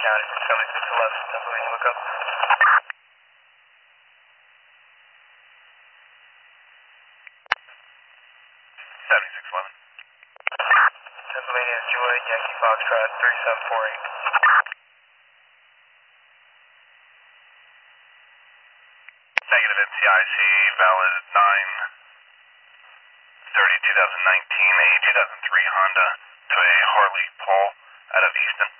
County 67611, Pennsylvania lookup. 7611. Pennsylvania is Juliet, Yankee Foxtrot 3748. Negative NCIC, valid 9/30/2019, a 2003 Honda to a Harley Paul out of Easton.